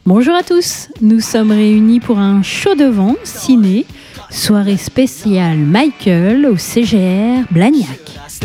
Bonjour à tous, nous sommes réunis pour un show de vent ciné, soirée spéciale Michael au CGR Blagnac.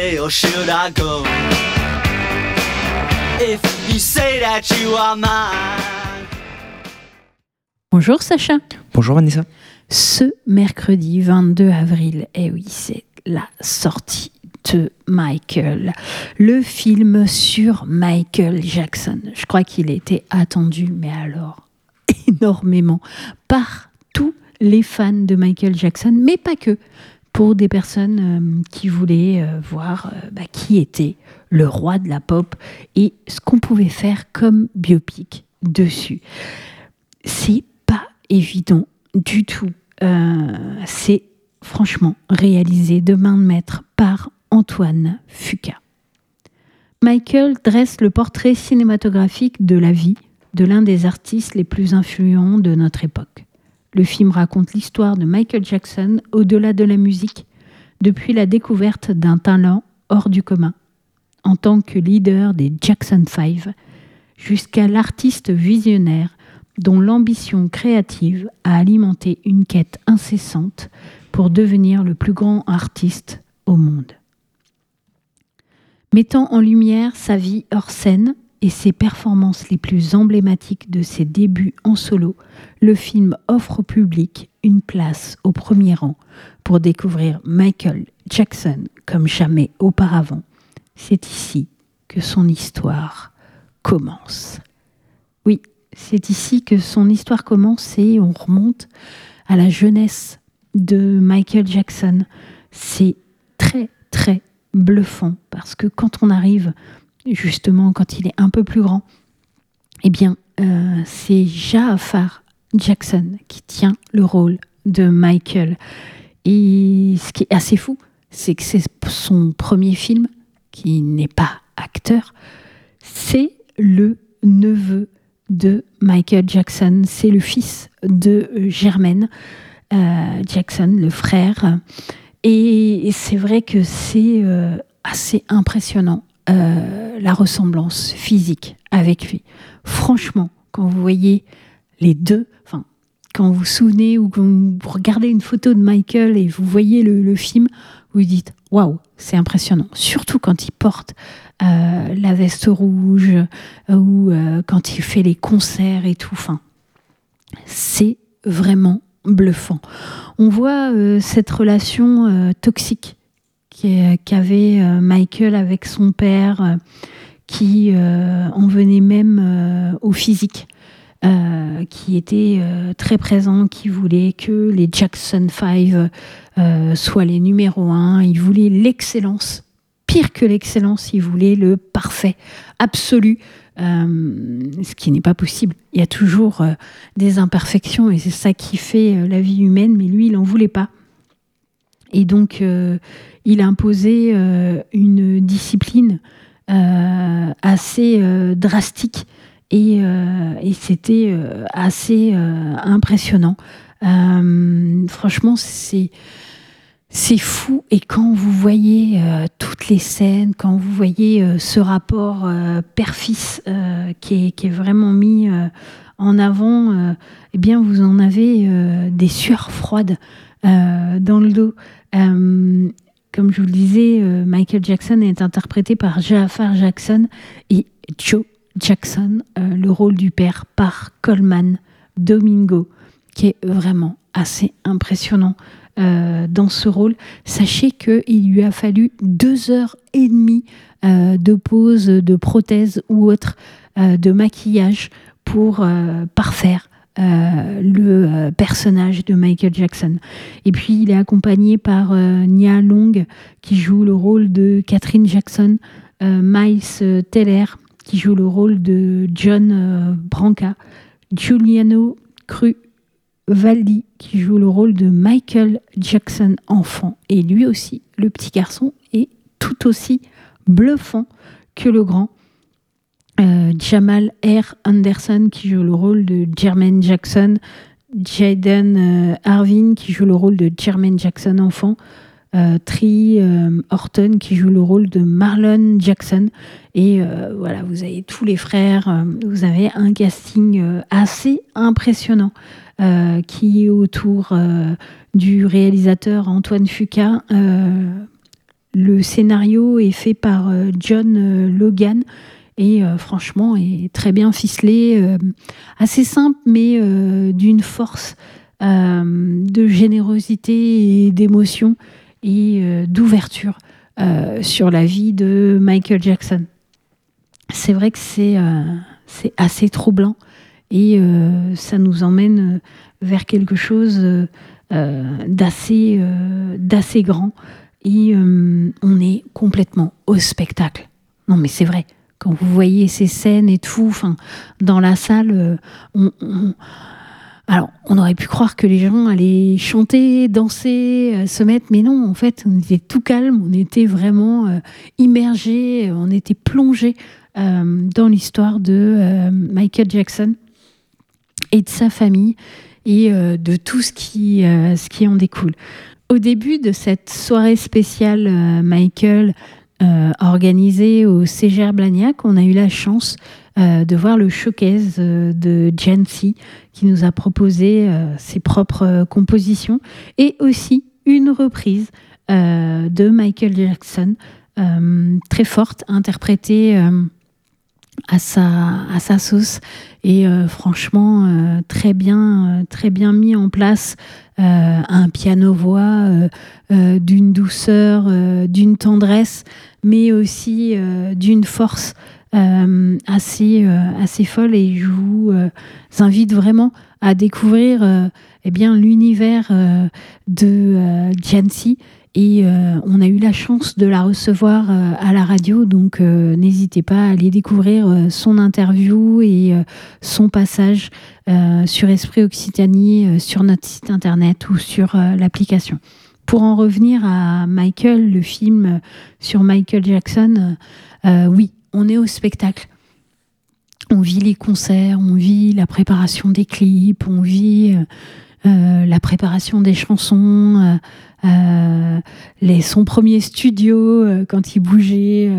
Bonjour Sacha. Bonjour Vanessa. Ce mercredi 22 avril, et oui, c'est la sortie de Michael, le film sur Michael Jackson. Je crois qu'il était attendu, mais alors énormément, par tous les fans de Michael Jackson, mais pas que, pour des personnes qui voulaient voir qui était le roi de la pop et ce qu'on pouvait faire comme biopic dessus. C'est pas évident du tout. C'est franchement réalisé de main de maître par Antoine Fuqua. Michael dresse le portrait cinématographique de la vie de l'un des artistes les plus influents de notre époque. Le film raconte l'histoire de Michael Jackson au-delà de la musique, depuis la découverte d'un talent hors du commun, en tant que leader des Jackson 5, jusqu'à l'artiste visionnaire dont l'ambition créative a alimenté une quête incessante pour devenir le plus grand artiste au monde. Mettant en lumière sa vie hors scène et ses performances les plus emblématiques de ses débuts en solo, le film offre au public une place au premier rang pour découvrir Michael Jackson comme jamais auparavant. C'est ici que son histoire commence. Oui, c'est ici que son histoire commence et on remonte à la jeunesse de Michael Jackson. C'est très, très bluffant parce que quand on arrive, justement, quand il est un peu plus grand, c'est Ja'Afar Jackson qui tient le rôle de Michael. Et ce qui est assez fou, c'est que c'est son premier film, qui n'est pas acteur, c'est le neveu de Michael Jackson, c'est le fils de Jermaine Jackson, le frère. Et c'est vrai que c'est assez impressionnant, la ressemblance physique avec lui. Franchement, quand vous voyez les deux, quand vous vous souvenez ou quand vous regardez une photo de Michael et vous voyez le film, vous dites « Waouh, c'est impressionnant !» Surtout quand il porte la veste rouge ou quand il fait les concerts et tout. C'est vraiment bluffant. On voit cette relation toxique qu'avait Michael avec son père, qui en venait même au physique, qui était très présent, qui voulait que les Jackson 5 soient les numéros 1. Il voulait l'excellence. Pire que l'excellence, il voulait le parfait, absolu, ce qui n'est pas possible. Il y a toujours des imperfections et c'est ça qui fait la vie humaine, mais lui, il n'en voulait pas. Et donc, il a imposé une discipline assez drastique et c'était assez impressionnant. Franchement, c'est fou, et quand vous voyez toutes les scènes, quand vous voyez ce rapport père-fils qui est vraiment mis en avant, vous en avez des sueurs froides dans le dos. Comme je vous le disais, Michael Jackson est interprété par Ja'Afar Jackson et Joe Jackson, le rôle du père, par Coleman Domingo, qui est vraiment assez impressionnant dans ce rôle. Sachez qu'il lui a fallu 2h30 de pause, de prothèse ou autre, de maquillage pour parfaire le personnage de Michael Jackson. Et puis il est accompagné par Nia Long, qui joue le rôle de Catherine Jackson, Miles Teller, qui joue le rôle de John Branca, Giuliano Cruvalli, qui joue le rôle de Michael Jackson enfant. Et lui aussi, le petit garçon, est tout aussi bluffant que le grand. Jamal R. Anderson, qui joue le rôle de Jermaine Jackson, Jaden Harvin, qui joue le rôle de Jermaine Jackson enfant, Tree Horton qui joue le rôle de Marlon Jackson. Et voilà, vous avez tous les frères, vous avez un casting assez impressionnant qui est autour du réalisateur Antoine Fuqua. Le scénario est fait par John Logan et franchement est très bien ficelé, assez simple mais d'une force de générosité et d'émotion et d'ouverture sur la vie de Michael Jackson. C'est vrai que c'est assez troublant et ça nous emmène vers quelque chose d'assez grand et on est complètement au spectacle. Non mais c'est vrai, quand vous voyez ces scènes et tout, dans la salle, alors, on aurait pu croire que les gens allaient chanter, danser, se mettre, mais non, en fait, on était tout calme, on était vraiment immergés, on était plongés dans l'histoire de Michael Jackson et de sa famille et de tout ce qui en découle. Au début de cette soirée spéciale Michael organisée au Ségère Blagnac, on a eu la chance de voir le showcase de Jancy qui nous a proposé ses propres compositions et aussi une reprise de Michael Jackson très forte, interprétée à sa sauce et franchement très bien mis en place, un piano-voix d'une douceur, d'une tendresse, mais aussi d'une force assez folle. Et je vous invite vraiment à découvrir l'univers de Jancy. Et on a eu la chance de la recevoir à la radio, donc n'hésitez pas à aller découvrir son interview et son passage sur Esprit Occitanie, sur notre site internet ou sur l'application. Pour en revenir à Michael, le film sur Michael Jackson, oui, on est au spectacle. On vit les concerts, on vit la préparation des clips, on vit la préparation des chansons, son premier studio quand il bougeait,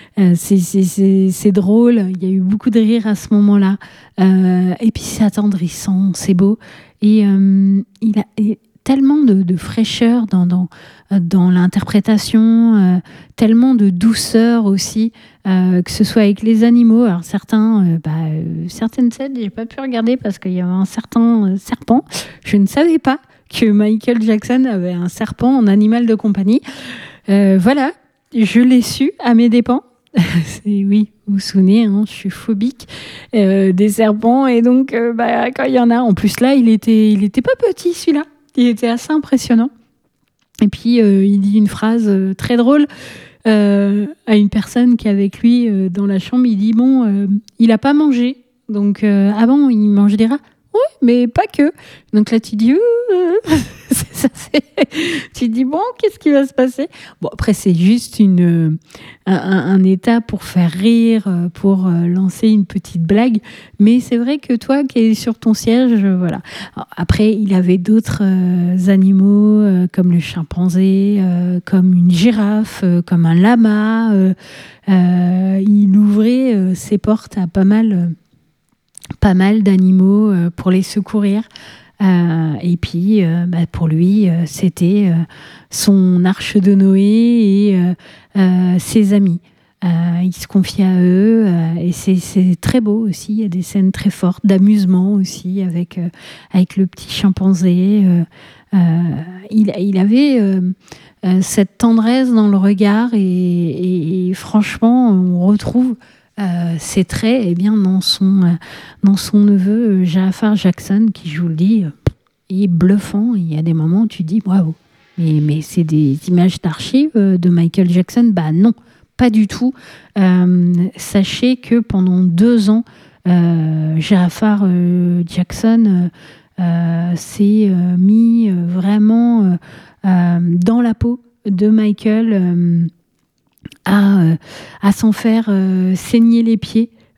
c'est drôle, il y a eu beaucoup de rire à ce moment-là, et puis c'est attendrissant, c'est beau, et il a tellement de fraîcheur dans l'interprétation, tellement de douceur aussi, que ce soit avec les animaux. Alors certaines scènes j'ai pas pu regarder parce qu'il y avait un certain serpent. Je ne savais pas que Michael Jackson avait un serpent en animal de compagnie. Voilà, je l'ai su à mes dépens. Oui, vous vous souvenez, je suis phobique des serpents, et donc quand il y en a, en plus là, il était pas petit celui-là, il était assez impressionnant. Et puis il dit une phrase très drôle à une personne qui est avec lui dans la chambre. Il dit il a pas mangé, donc avant il mange des rats. Oui, mais pas que. Donc là, tu dis, tu dis, bon, qu'est-ce qui va se passer? Bon, après, c'est juste un état pour faire rire, pour lancer une petite blague. Mais c'est vrai que toi, qui es sur ton siège, voilà. Alors, après, il avait d'autres animaux, comme le chimpanzé, comme une girafe, comme un lama. Il ouvrait ses portes à pas mal d'animaux pour les secourir. Et puis, pour lui, c'était son arche de Noé et ses amis. Il se confiait à eux et c'est très beau aussi. Il y a des scènes très fortes d'amusement aussi avec le petit chimpanzé. Il avait cette tendresse dans le regard et franchement, on retrouve ces traits dans son neveu Ja'Afar Jackson, qui, je vous le dis, est bluffant. Il y a des moments où tu dis waouh, mais c'est des images d'archives de Michael Jackson? Non, pas du tout. Sachez que pendant 2 ans, Ja'Afar Jackson s'est mis vraiment dans la peau de Michael, à s'en faire saigner les pieds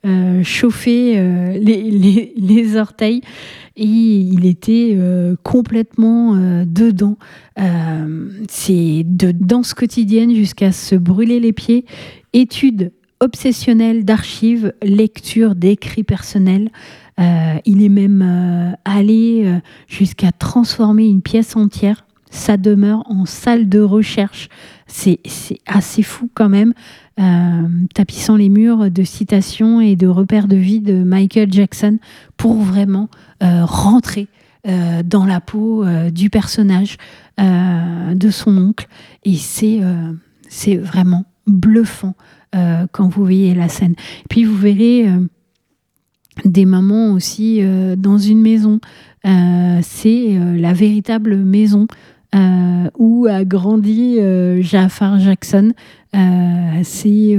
chauffer les orteils. Et il était complètement dedans. C'est de danse quotidienne jusqu'à se brûler les pieds, études obsessionnelles d'archives, lecture d'écrits personnels. Il est même allé jusqu'à transformer une pièce entière, sa demeure, en salle de recherche. C'est assez fou quand même, tapissant les murs de citations et de repères de vie de Michael Jackson pour vraiment rentrer dans la peau du personnage de son oncle. Et c'est vraiment bluffant quand vous voyez la scène. Et puis vous verrez des moments aussi dans une maison. C'est la véritable maison où a grandi Jafar Jackson. C'est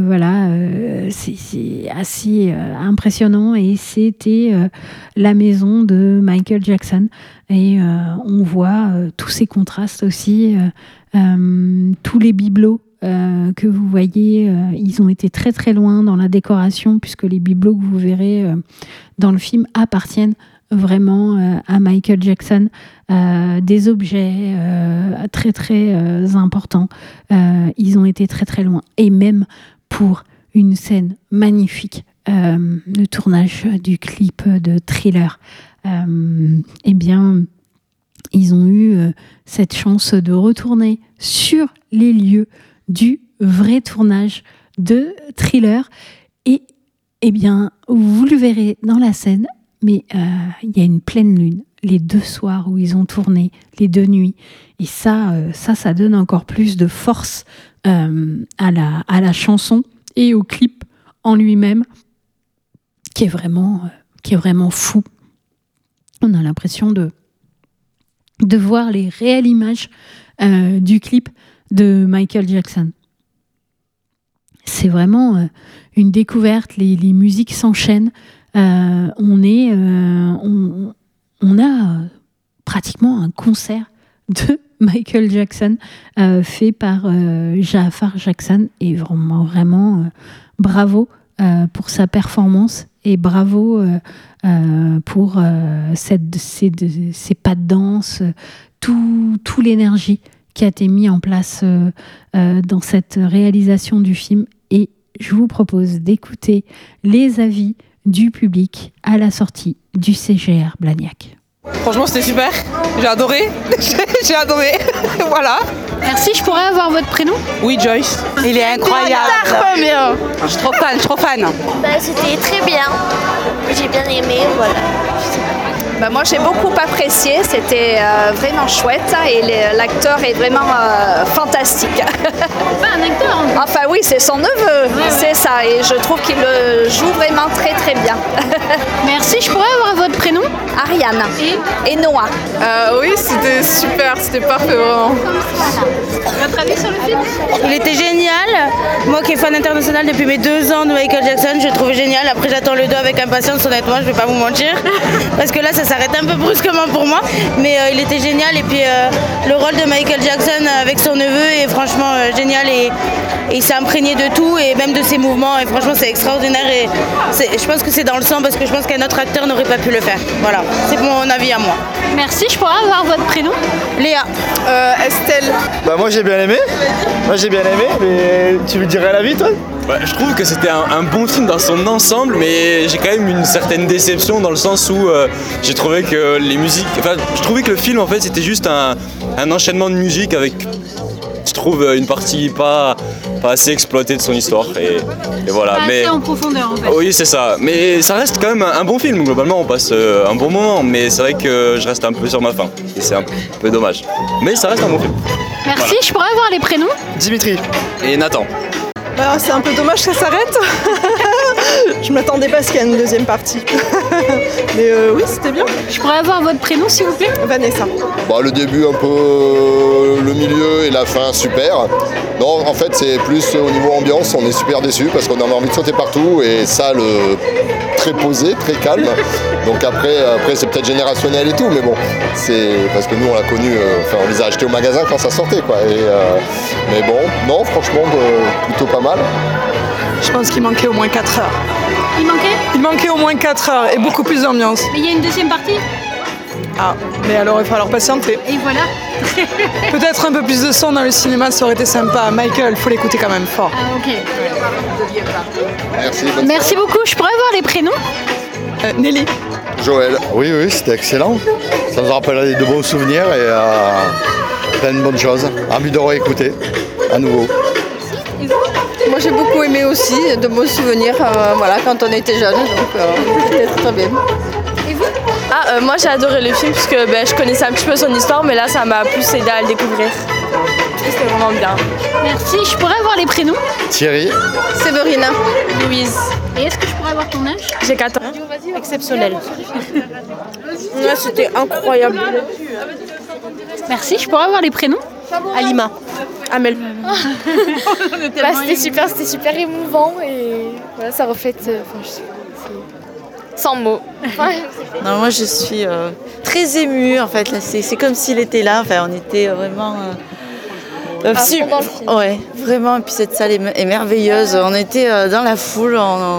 assez impressionnant, et c'était la maison de Michael Jackson. Et on voit tous ces contrastes aussi, tous les bibelots que vous voyez, ils ont été très très loin dans la décoration, puisque les bibelots que vous verrez dans le film appartiennent vraiment à Michael Jackson. Des objets très très importants, ils ont été très très loin. Et même pour une scène magnifique, le tournage du clip de Thriller, eh bien ils ont eu cette chance de retourner sur les lieux du vrai tournage de Thriller. Et eh bien vous le verrez dans la scène, mais il y a une pleine lune les 2 soirs où ils ont tourné, les 2 nuits. Et ça donne encore plus de force à la chanson et au clip en lui-même, qui est vraiment fou. On a l'impression de voir les réelles images du clip de Michael Jackson. C'est vraiment une découverte, les musiques s'enchaînent. On a pratiquement un concert de Michael Jackson fait par Jafar Jackson, et vraiment bravo pour sa performance, et bravo pour ces pas de danse, tout l'énergie qui a été mis en place dans cette réalisation du film. Et je vous propose d'écouter les avis du public à la sortie du CGR Blagnac. Franchement, c'était super, j'ai adoré, j'ai adoré, voilà. Merci, je pourrais avoir votre prénom ? Oui, Joyce. Il est incroyable. Trop bien. Je suis trop fan. C'était très bien, j'ai bien aimé, voilà. Moi j'ai beaucoup apprécié, c'était vraiment chouette, et l'acteur est vraiment fantastique. C'est pas un acteur hein. Enfin oui, c'est son neveu, c'est ça, et je trouve qu'il le joue vraiment très très bien. Merci, je pourrais avoir votre prénom ? Ariane et Noah. Oui, c'était super, c'était parfait vraiment. Votre avis sur le film ? Il était génial. Moi qui est fan international depuis mes 2 ans de Michael Jackson, je le trouvais génial. Après j'attends le 2 avec impatience, honnêtement, je vais pas vous mentir. Parce que là ça s'arrête un peu brusquement pour moi. Mais il était génial, et puis le rôle de Michael Jackson avec son neveu est franchement génial, et il s'est imprégné de tout, et même de ses mouvements, et franchement c'est extraordinaire, et je pense que c'est dans le sang, parce que je pense qu'un autre acteur n'aurait pas pu le faire. Voilà, c'est mon avis à moi. Merci, je pourrais avoir votre prénom ? Léa. Estelle. Moi j'ai bien aimé, mais tu me dirais la vie toi ? Je trouve que c'était un bon film dans son ensemble, mais j'ai quand même une certaine déception dans le sens où j'ai trouvé que les musiques... je trouvais que le film en fait c'était juste un enchaînement de musique avec, je trouve, une partie pas assez exploitée de son histoire, et voilà. Pas assez en profondeur en fait. Oui, c'est ça, mais ça reste quand même un bon film, globalement on passe un bon moment, mais c'est vrai que je reste un peu sur ma faim, et c'est un peu dommage, mais ça reste un bon film. Merci, Voilà. je pourrais avoir les prénoms ? Dimitri. Et Nathan. C'est un peu dommage que ça s'arrête. Je m'attendais pas à ce qu'il y ait une deuxième partie. Mais oui, c'était bien. Je pourrais avoir votre prénom s'il vous plaît ? Vanessa. Le début un peu, le milieu et la fin super. Non, en fait c'est plus au niveau ambiance, on est super déçus parce qu'on a envie de sauter partout, et ça très posé, très calme. Donc après c'est peut-être générationnel et tout, mais bon, c'est parce que nous on l'a connu, on les a achetés au magasin quand ça sortait quoi. Mais bon, non franchement plutôt pas mal. Je pense qu'il manquait au moins 4 heures. Il manquait au moins 4 heures et beaucoup plus d'ambiance. Mais il y a une deuxième partie. Ah, mais alors il va falloir patienter. Et voilà. Peut-être un peu plus de son dans le cinéma, ça aurait été sympa. Michael, faut l'écouter quand même fort. Ah, ok. Merci. Merci beaucoup. Je pourrais avoir les prénoms Nelly. Joël. Oui, c'était excellent. Ça nous rappelle de bons souvenirs et plein de bonnes choses. Envie de réécouter à nouveau. Moi j'ai beaucoup aimé aussi, de bons souvenirs quand on était jeunes, donc c'était très bien. Et vous? Moi j'ai adoré le film parce que je connaissais un petit peu son histoire, mais là ça m'a plus aidé à le découvrir. C'était vraiment bien. Merci, je pourrais avoir les prénoms? Thierry. Séverine. Louise. Et est-ce que je pourrais avoir ton âge? J'ai 4 ans. Exceptionnel. Ouais, c'était incroyable. Merci, je pourrais avoir les prénoms? Alima. Amel. C'était super émouvant et voilà, ça reflète. Sans mots. Non, moi je suis très émue en fait. Là, c'est comme s'il était là. Enfin, on était vraiment. Ouais, vraiment. Et puis cette salle est merveilleuse. On était dans la foule.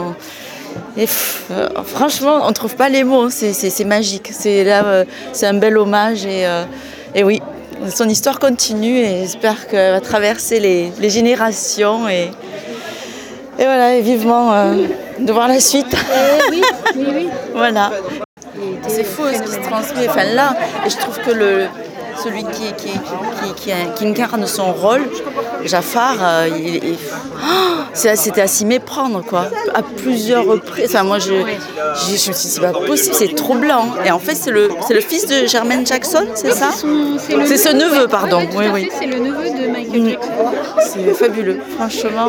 Franchement, on ne trouve pas les mots. C'est magique. C'est un bel hommage et oui. Son histoire continue et j'espère qu'elle va traverser les générations et voilà, et vivement de voir la suite. Oui. Voilà. C'est fou ce qui se transmet. Enfin là, et je trouve que celui qui incarne son rôle, Jafar, c'était à s'y méprendre quoi. À plusieurs reprises. Enfin moi je me suis dit c'est pas possible, c'est troublant. Et en fait c'est le fils de Jermaine Jackson, c'est ça? C'est ce neveu, pardon. Oui. C'est le neveu de Michael Jackson. C'est fabuleux, franchement.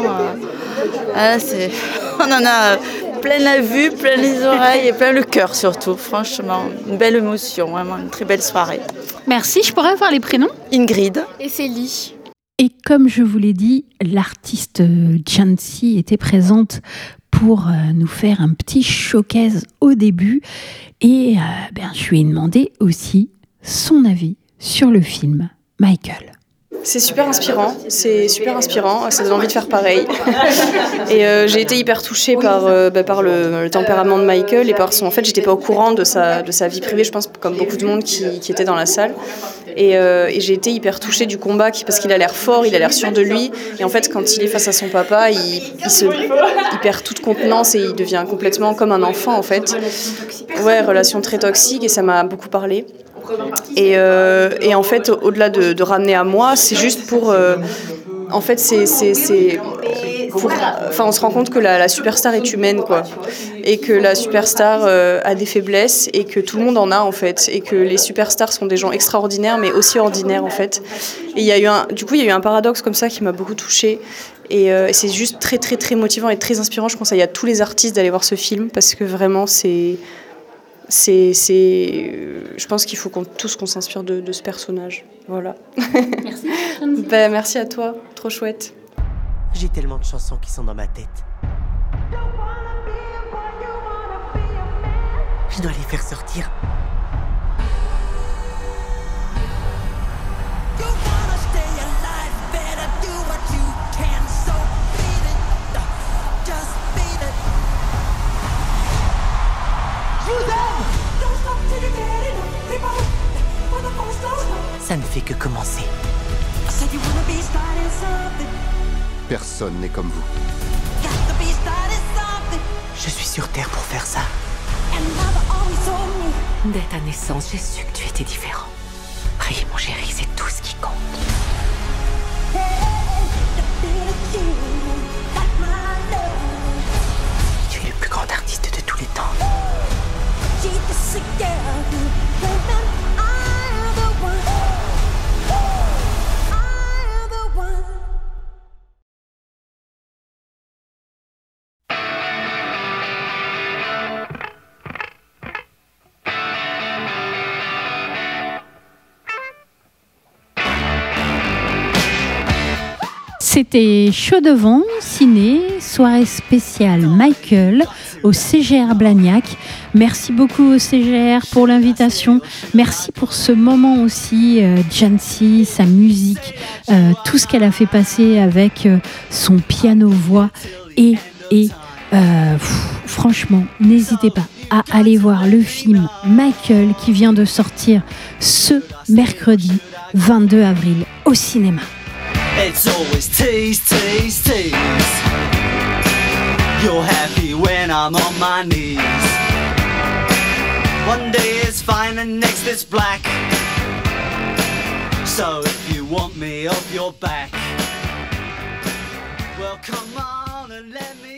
On en a plein la vue, plein les oreilles et plein le cœur surtout. Franchement, une belle émotion, vraiment une très belle soirée. Merci, je pourrais avoir les prénoms? Ingrid. Et Célie. Et comme je vous l'ai dit, l'artiste Jancy était présente pour nous faire un petit showcase au début. Et je lui ai demandé aussi son avis sur le film Michael. C'est super inspirant, ça donne envie de faire pareil. Et j'ai été hyper touchée par le tempérament de Michael et par son... En fait, j'étais pas au courant de sa vie privée, je pense, comme beaucoup de monde qui était dans la salle. Et j'ai été hyper touchée du combat parce qu'il a l'air fort, il a l'air sûr de lui. Et en fait, quand il est face à son papa, il perd toute contenance et il devient complètement comme un enfant, en fait. Ouais, relation très toxique et ça m'a beaucoup parlé. Et en fait, au-delà de ramener à moi, c'est juste pour... en fait, on se rend compte que la superstar est humaine, quoi. Et que la superstar a des faiblesses et que tout le monde en a, en fait. Et que les superstars sont des gens extraordinaires, mais aussi ordinaires, en fait. Et il y a eu un paradoxe comme ça qui m'a beaucoup touchée. Et c'est juste très, très, très motivant et très inspirant. Je conseille à tous les artistes d'aller voir ce film parce que vraiment, je pense qu'il faut tous qu'on s'inspire de ce personnage. Voilà. Merci. Merci à toi, trop chouette. J'ai tellement de chansons qui sont dans ma tête. Je dois les faire sortir. Ça ne fait que commencer. Personne n'est comme vous. Je suis sur Terre pour faire ça. Dès ta naissance, j'ai su que tu étais différent. Prie, mon chéri, c'est tout ce qui compte. Tu es le plus grand artiste de tous les temps. C'était Chaud devant, ciné, soirée spéciale Michael au CGR Blagnac. Merci beaucoup au CGR pour l'invitation. Merci pour ce moment aussi, Jancy, sa musique, tout ce qu'elle a fait passer avec son piano-voix et franchement, n'hésitez pas à aller voir le film Michael qui vient de sortir ce mercredi 22 avril au cinéma. It's always tease, tease, tease. You're happy when I'm on my knees. One day is fine and next is black. So if you want me off your back, well come on and let me